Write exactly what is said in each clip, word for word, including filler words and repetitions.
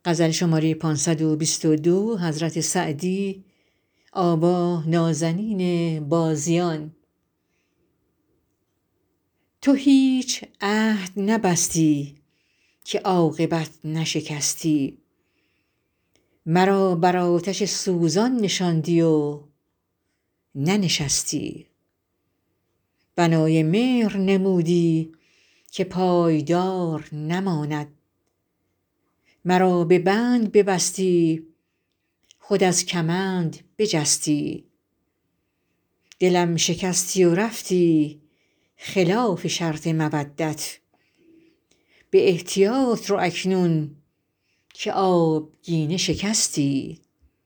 تو هیچ عهد نبستی که عاقبت نشکستی، مرا بر آتش سوزان نشاندی و ننشستی. بنای مهر نمودی که پایدار نماند، مرا به بند ببستی خود از کمند بجستی. دلم شکستی و رفتی خلاف شرط مودت، به احتیاط رو اکنون که آبگینه شکستی.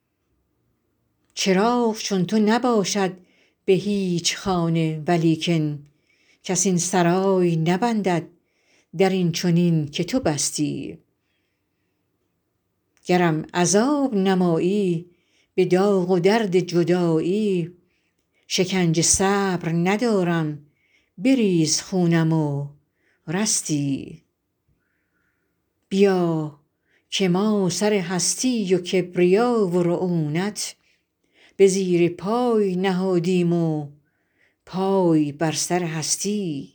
چراغ چون تو نباشد به هیچ خانه، ولیکن کس این سرای نبندد در این چنین که تو بستی. گرم عذاب نمایی به داغ و درد جدایی، شکنج صبر ندارم بریز خونم و رستی. بیا که ما سر هستی و کبریا و رعونت، به زیر پای نهادیم و پای بر سر هستی.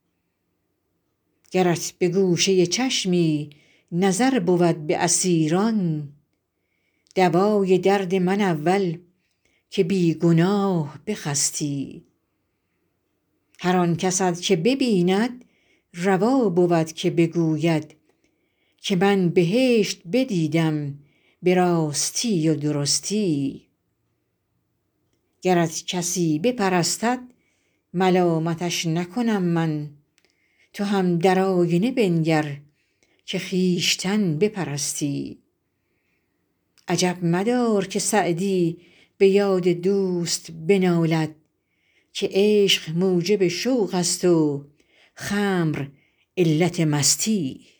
گرت به گوشه چشمی نظر بود به اسیران، دوای درد من اول که بی گناه بخستی. هر آن کست که ببیند روا بود که بگوید که من بهشت بدیدم به راستی و درستی. گرت کسی بپرستد ملامتش نکنم من، تو هم در آینه بنگر که خویشتن بپرستی. عجب مدار که سعدی به یاد دوست بنالد، که عشق موجب شوق است و خمر علت مستی.